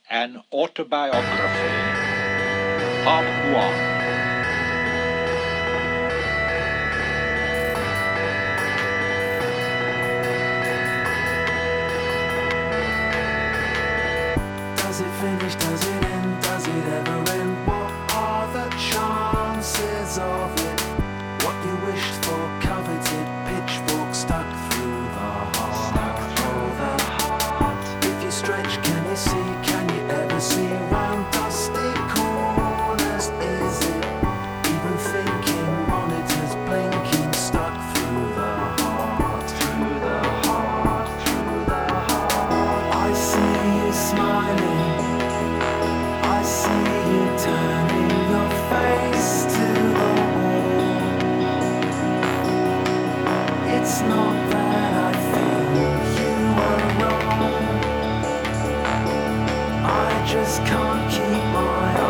An Autobiography, Part 1. Does it finish? Does it end? Does it ever end? What are the chances of it? What you wished for, coveted, pitchfork stuck through the heart. If you stretch, can you see? Can you ever see round dusty corners? Is it even thinking? Monitors blinking, stuck through the heart. Through the heart. Through the heart. I see you smiling. I see you turning your face to the wall. It's not that I think you were wrong. I just can't keep my